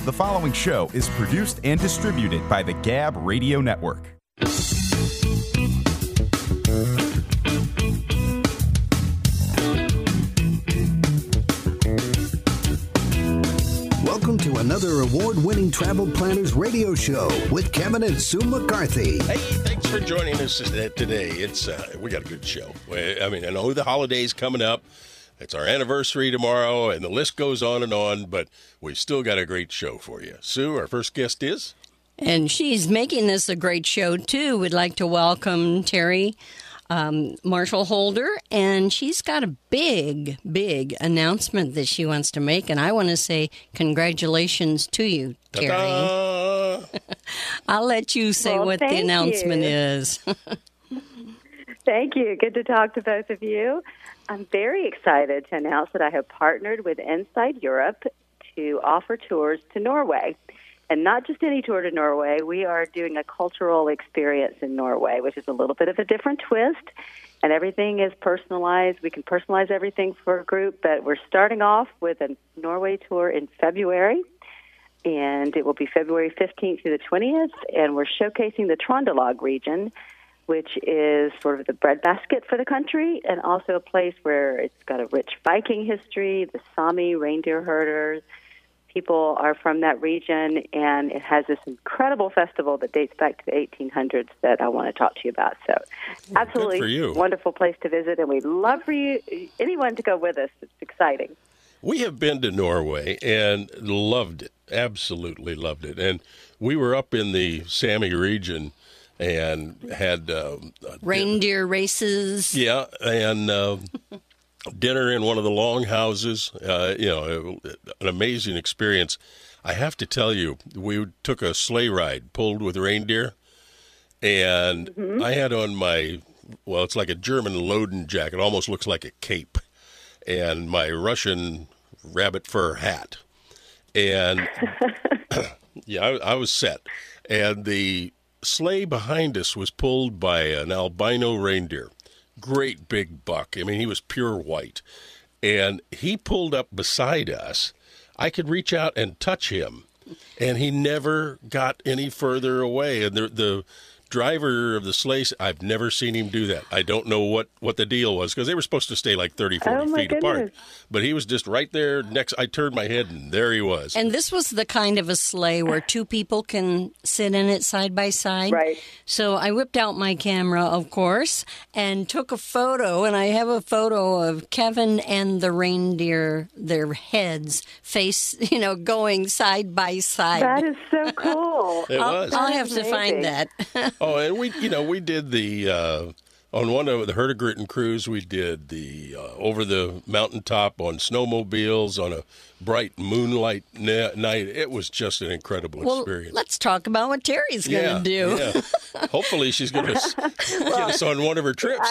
The following show is produced and distributed by the Gab Radio Network. Welcome to another award-winning Travel Planners radio show with Kevin and Sue McCarthy. Hey, thanks for joining us today. We got a good show. I know the holiday's coming up. It's our anniversary tomorrow, and the list goes on, but we've still got a great show for you. Sue, our first guest is? And she's making this a great show, too. We'd like to welcome Terry Marshall Holder, and she's got a big announcement that she wants to make, and I want to say congratulations to you, Terry. Ta-da! I'll let you say what the announcement is. Thank you. Good to talk to both of you. I'm very excited to announce that I have partnered with Inside Europe to offer tours to Norway. And not just any tour to Norway. We are doing a cultural experience in Norway, which is a little bit of a different twist. And everything is personalized. We can personalize everything for a group, but we're starting off with a Norway tour in February. And it will be February 15th through the 20th. And we're showcasing the Trondelag region, which is sort of the breadbasket for the country, and also a place where it's got a rich Viking history, the Sami reindeer herders. People are from that region, and it has this incredible festival that dates back to the 1800s that I want to talk to you about. So absolutely wonderful place to visit, and we'd love for anyone to go with us. It's exciting. We have been to Norway and loved it, absolutely loved it. And we were up in the Sami region and had reindeer races. Yeah, and dinner in one of the longhouses. An amazing experience. I have to tell you, we took a sleigh ride pulled with reindeer, and I had on it's like a German Loden jacket. It almost looks like a cape, and my Russian rabbit fur hat. And I was set. And the sleigh behind us was pulled by an albino reindeer. Great big buck. I mean, he was pure white. And he pulled up beside us. I could reach out and touch him, and he never got any further away. And the driver of the sleigh, I've never seen him do that. I don't know what the deal was, because they were supposed to stay like 30, 40 feet apart. But he was just right there next. I turned my head, and there he was. And this was the kind of a sleigh where two people can sit in it side by side. Right. So I whipped out my camera, of course, and took a photo. And I have a photo of Kevin and the reindeer, their heads going side by side. That is so cool. I'll have to find that. Oh, and we did the on one of the Hurtigruten cruise. We did the over the mountaintop on snowmobiles on a bright moonlight night. It was just an incredible experience. Let's talk about what Terry's going to do. Yeah. Hopefully, she's going to get us on one of her trips.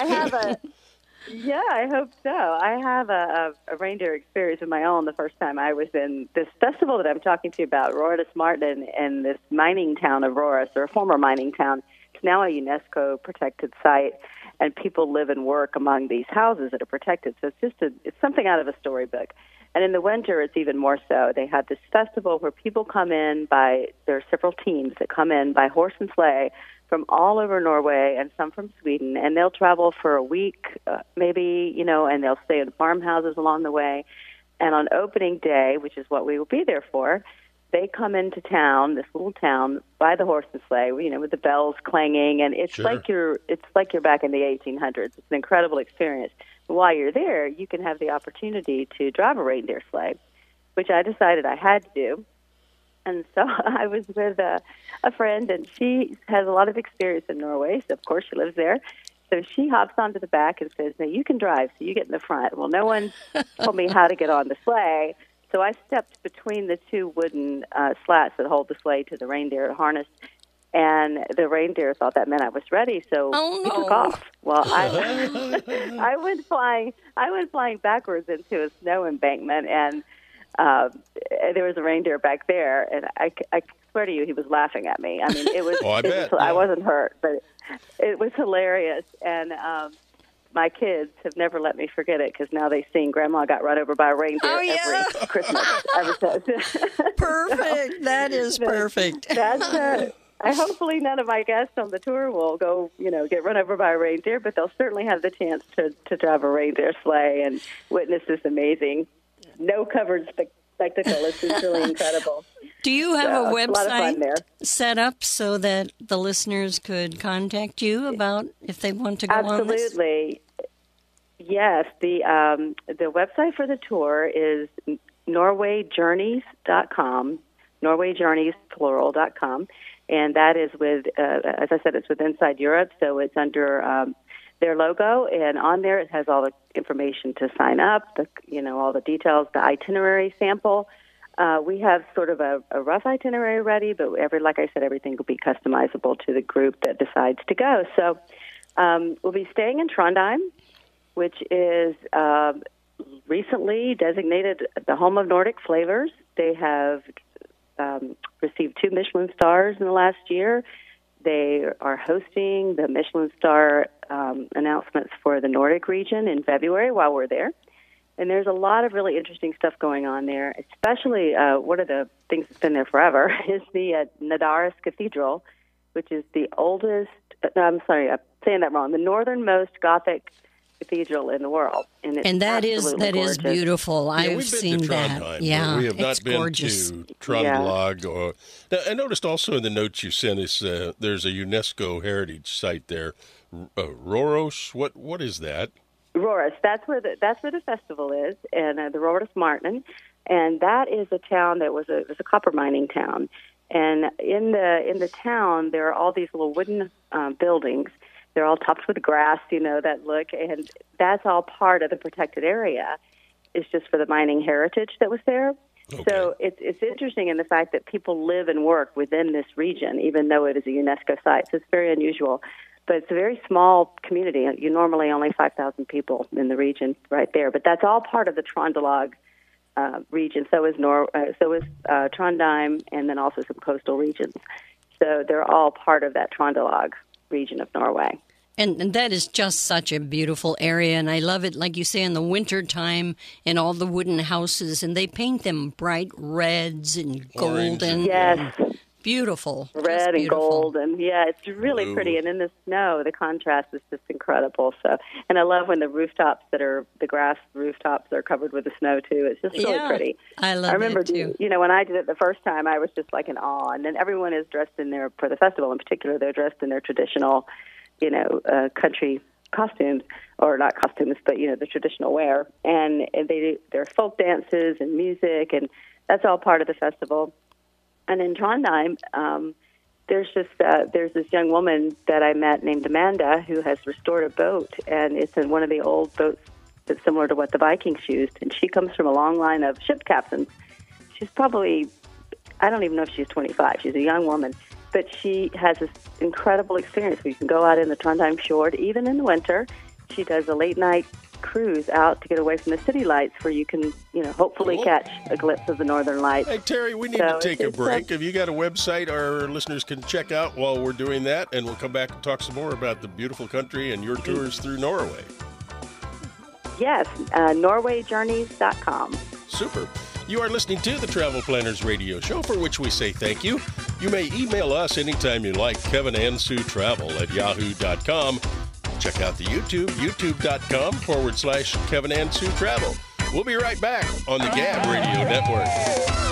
I hope so. I have a reindeer experience of my own. The first time I was in this festival that I'm talking to you about, Rorris Martin, and this mining town of Rorris, or a former mining town. It's now a UNESCO protected site, and people live and work among these houses that are protected. So it's something out of a storybook. And in the winter, it's even more so. They have this festival where people come in there are several teams that come in by horse and sleigh from all over Norway and some from Sweden, and they'll travel for a week, maybe, and they'll stay in farmhouses along the way. And on opening day, which is what we will be there for, they come into town, this little town, by the horse and sleigh, with the bells clanging, and it's like you're back in the 1800s. It's an incredible experience. And while you're there, you can have the opportunity to drive a reindeer sleigh, which I decided I had to do. And so I was with a friend, and she has a lot of experience in Norway, so of course she lives there. So she hops onto the back and says, "No, you can drive, so you get in the front." Well, no one told me how to get on the sleigh, so I stepped between the two wooden slats that hold the sleigh to the reindeer harness, and the reindeer thought that meant I was ready, so he took off. Well, I went flying backwards into a snow embankment, and there was a reindeer back there, and I swear to you, he was laughing at me. I mean, it was. I bet. I wasn't hurt, but it was hilarious. And my kids have never let me forget it because now they sing Grandma Got Run Over by a Reindeer every Christmas ever since. Perfect. That is perfect. That's hopefully none of my guests on the tour will go, get run over by a reindeer, but they'll certainly have the chance to drive a reindeer sleigh and witness this amazing no-covered spectacle. It's just really incredible. Do you have a lot of fun there. website set up so that the listeners could contact you about if they want to go on this? Absolutely. Yes. The website for the tour is norwayjourneys.com, norwayjourneys.com. And that is with, as I said, it's with Inside Europe, so it's under their logo, and on there it has all the information to sign up, all the details, the itinerary sample. We have sort of a rough itinerary ready, but like I said, everything will be customizable to the group that decides to go. So we'll be staying in Trondheim, which is recently designated the home of Nordic flavors. They have received 2 Michelin stars in the last year. They are hosting the Michelin star announcements for the Nordic region in February while we're there. And there's a lot of really interesting stuff going on there, especially one of the things that's been there forever is the Nidaros Cathedral, which is the oldest, I'm saying that wrong, the northernmost Gothic cathedral in the world. And that is beautiful. I've seen that. Yeah, we have not been gorgeous. to Trøndelag. Now, I noticed also in the notes you sent us, there's a UNESCO heritage site there. Røros, what is that? Røros, that's where the festival is, and the Røros Martin, and that is a town that was a copper mining town. And in the town, there are all these little wooden buildings. They're all topped with grass, that look, and that's all part of the protected area. It's just for the mining heritage that was there. Okay. So it's interesting in the fact that people live and work within this region, even though it is a UNESCO site. So it's very unusual. But it's a very small community. You normally only 5,000 people in the region right there. But that's all part of the Trøndelag region. So is Trondheim, and then also some coastal regions. So they're all part of that Trøndelag region of Norway. And that is just such a beautiful area, and I love it, like you say, in the wintertime, and all the wooden houses, and they paint them bright reds and golden. Yes. Beautiful. Red and gold, and it's really blue. pretty. And in the snow, the contrast is just incredible. So, and I love when the grass rooftops are covered with the snow too. It's just really pretty. I remember it too. When I did it the first time, I was just like in awe. And then everyone is dressed in their, for the festival in particular, they're dressed in their traditional, country costumes, or not costumes, but the traditional wear. And there are folk dances and music, and that's all part of the festival. And in Trondheim, there's this young woman that I met named Amanda who has restored a boat, and it's in one of the old boats that's similar to what the Vikings used. And she comes from a long line of ship captains. She's probably, I don't even know if she's 25. She's a young woman, but she has this incredible experience where you can go out in the Trondheim fjord, even in the winter. She does a late night cruise out to get away from the city lights where you can, hopefully catch a glimpse of the northern lights. Hey, Terry, we need to take a break. Have you got a website our listeners can check out while we're doing that? And we'll come back and talk some more about the beautiful country and your tours through Norway. Yes, norwayjourneys.com. Super. You are listening to the Travel Planners Radio Show, for which we say thank you. You may email us anytime you like, kevinandsuetravel@yahoo.com. Check out the youtube.com/Kevin and Sue Travel. We'll be right back on the Gab Radio Network.